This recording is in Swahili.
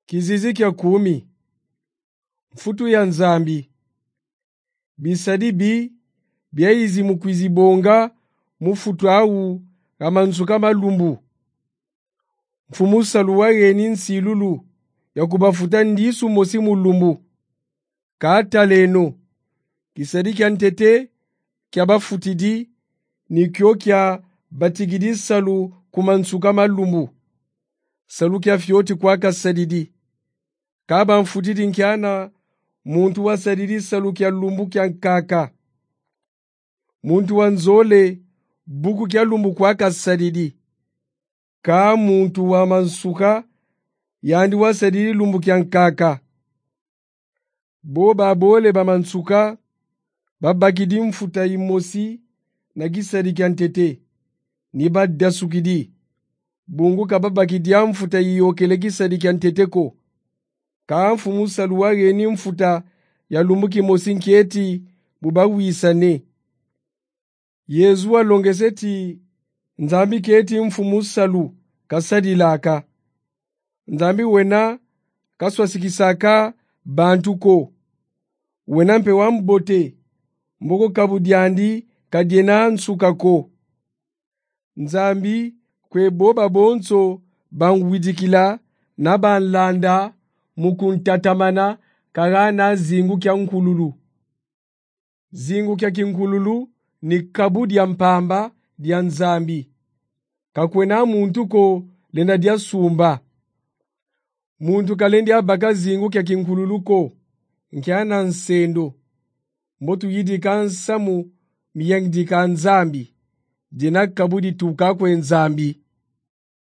Kizizi kya 10. Mfutu ya nzambi. Bisadi byaizi mukwizibonga mufutu au amansuka malumbu. Mfumusa luwageni nsilulu ya kubafuta ndisu mosi mulumbu. Kata leno kisadi kya ntete kya bafutidi ni kyo kya batigidi salu kumansuka malumbu. Salu kya fyoti kwa kasadidi. Kaba mfutidi nkiana muntu wa sadidi salu kya lumbu kya nkaka. Muntu wa nzole buku kya lumbu kwa kasadidi. Ka muntu wa mansuka yandi wa sadidi lumbu kya nkaka. Bo babole ba mansuka babakidi mfuta imosi na gisadi kya ntete. Ni badda sukidi. Bungu kababakidi mfuta yiyokele gisadi kya nteteko. Ka mfumusa luwageni mfuta ya lumbu kimosi nkieti bubawisane. Yezu alongeseti nzambi keti mfumusa lu kasadi laka. Nzambi wena kaswasikisaka bantuko. Wena mpe wambote mboko kabudiandi kadiena nsukako. Nzambi kwe boba bonso bangwidikila na banlanda mukuntatamana kagana zingu kya nkululu. Zingu kya kinkululu ni kabu dia mpamba dia nzambi. Kakwena muntu ko lenda dia sumba. Muntu kalendi abaka zingu kya kinkululu ko nkiana nsendo. Mbotu yidi kansamu miyangdi ka nzambi. Dina kabudi tuka kwe nzambi.